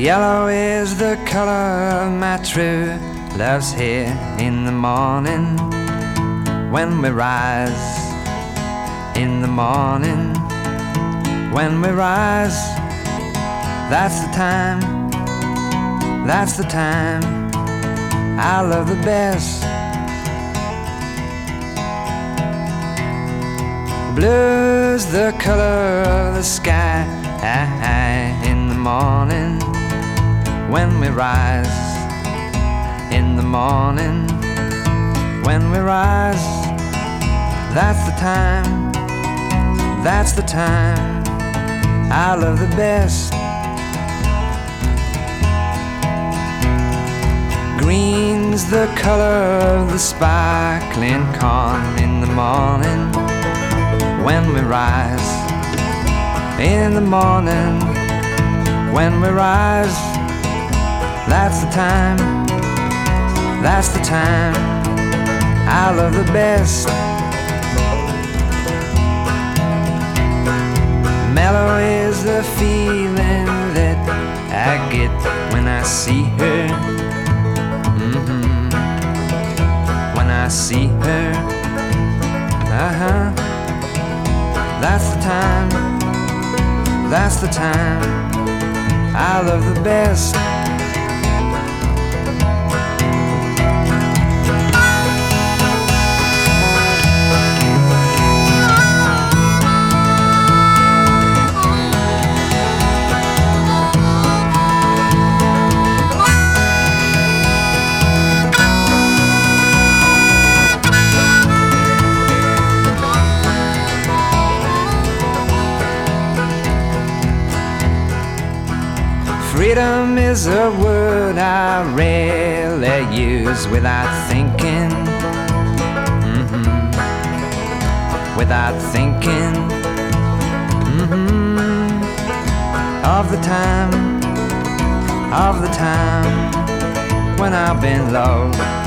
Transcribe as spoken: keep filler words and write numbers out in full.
Yellow is the color of my true love's hair. In the morning when we rise, in the morning when we rise, that's the time, that's the time I love the best. Blue's the color of the sky. In the morning when we rise, in the morning when we rise, that's the time, that's the time I love the best. Green's the color of the sparkling corn. In the morning when we rise, in the morning when we rise, that's the time, that's the time I love the best. Mellow is the feeling that I get when I see her. Mm-hmm. When I see her, uh-huh, that's the time, that's the time I love the best. Freedom is a word I rarely use without thinking, mm-hmm. Without thinking, mm-hmm. Of the time, of the time when I've been loved.